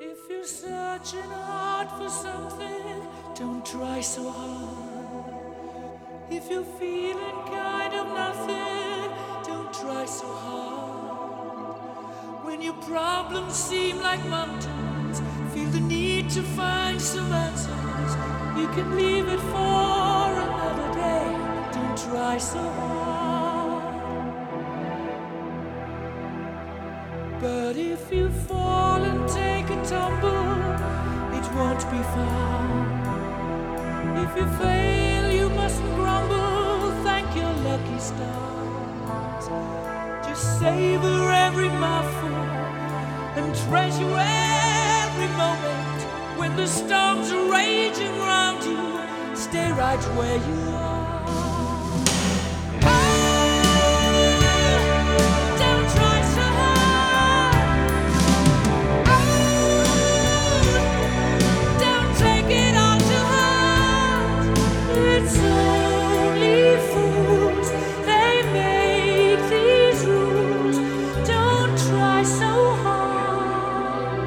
If you're searching hard for something, don't try so hard. If you're feeling kind of nothing, don't try so hard. When your problems seem like mountains, feel the need to find some answers. You can leave it for another day, don't try so hard. But if you fall and take a tumble, it won't be far. If you fail, you mustn't grumble, thank your lucky stars. Just savor every mouthful and treasure every moment. When the storms are raging round you, stay right where you are. Don't try so hard. Don't take it all to heart. It's only fools, they make these rules. Don't try so hard.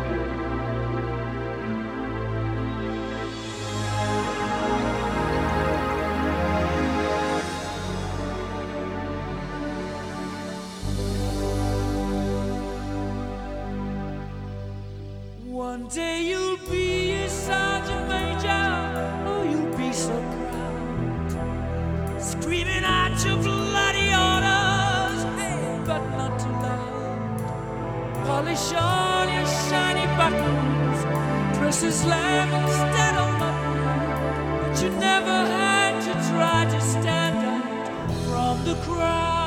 One day you'll be a sergeant major, oh you'll be so proud, screaming out your bloody orders, hey, but not too loud. Polish all your shiny buttons, press a slam instead of mutton, but you never had to try to stand out from the crowd.